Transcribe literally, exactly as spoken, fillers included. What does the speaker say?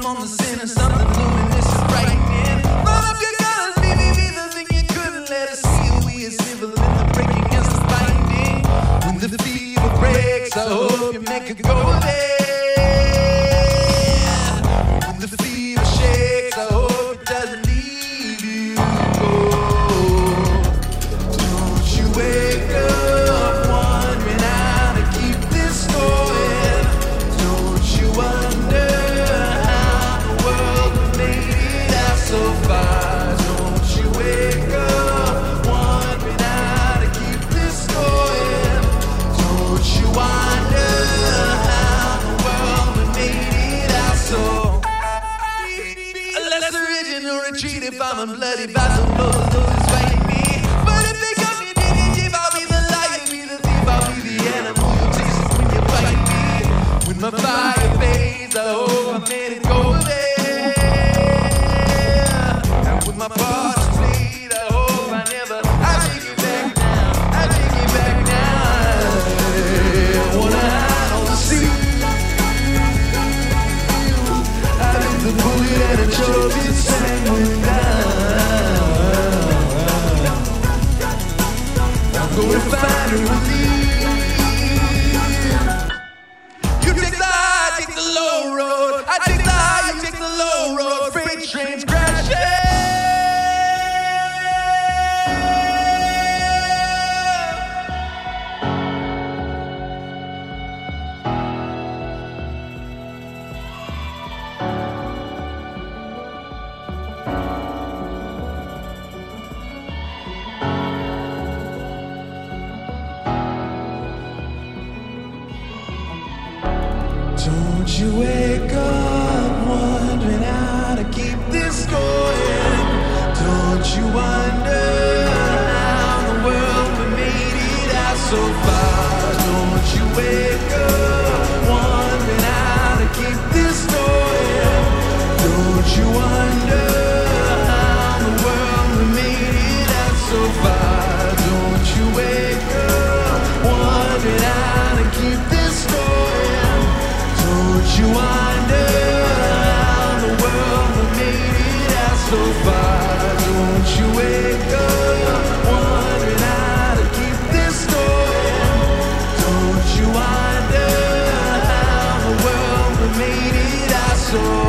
on the scene and something luminous is brightening. Run up your guns, baby, be the thing you couldn't let us see. We are civil in the breaking and the binding. When the fever breaks, I hope you make it go there. When the fever shakes, I hope it doesn't leave you. Oh, don't you wake up wondering how to keep this going. Don't you wonder how the world made it out so far. Don't you wake up wondering how to keep this going. Don't you wonder how the world made it out so. A less original retreat if I'm a bloody battle, those those fighting me. But if they got me, did it give? I'll be the light, be the thief, I'll be the animal you taste when you bite me. When my fire fades, I hope I made it go there. And with my parts bleed, I hope I never. I take it back now, I take it back now. I wanna hide on the sea. I took the bullet and I chose it, sang down. I'm gonna find a relief. You take the high, take the low road. I take the high, you take the low road. Freight trains crashing. Don't you wake up wondering how to keep this going. Don't you wonder how the world we made it out so far. Don't you wake up wondering how to keep this going. Don't you wonder how the world we made it out so far. Don't you wake up wondering how to keep this going. Don't you wonder how the world made it out so far? Don't you wake up wondering how to keep this going? Don't you wonder how the world made it out so far?